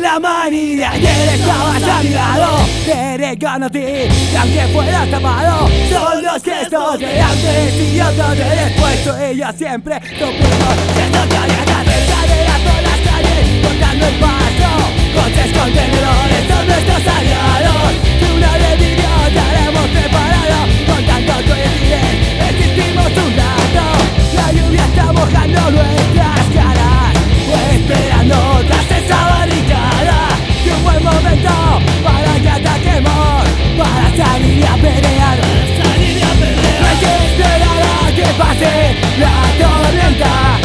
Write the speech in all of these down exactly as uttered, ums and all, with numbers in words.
la manilla y ayer estabas a mi lado. Te reconocí y aunque fueras tapado, son los gestos de antes y otros de después. Tú y yo siempre supimos que esto te haría la verdadera por las calles, cortando el paso, coches contenedores son nuestros aliados. Que una vez ya la hemos preparado, con tanto coincidir existimos un rato. La lluvia está mojando nuestras caras, esperando tras esa barricada. Que un buen momento para que ataquemos, para salir y a pelear, para salir y a pelear. No hay que esperar a que pase la tormenta,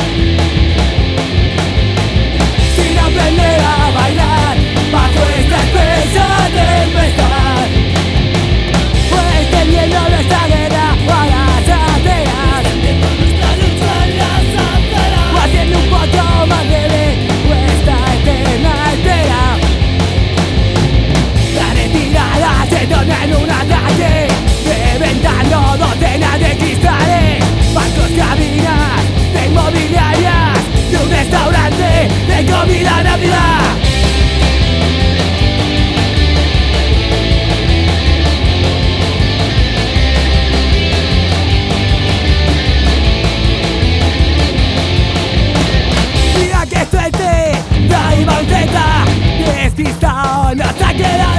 sin aprender a bailar bajo esta espesa tempestad. Pues teniendo nuestra guerra a las aceras, nuestra lucha en las aceras, o haciendo un poco más leve nuestra eterna espera. La retirada se torna en un ataque, reventando docenas de cristales, bancos, cabinas de inmobiliarias, de un restaurante de comida navidad. Mira que suerte, da y Z, despistado, nos ha quedado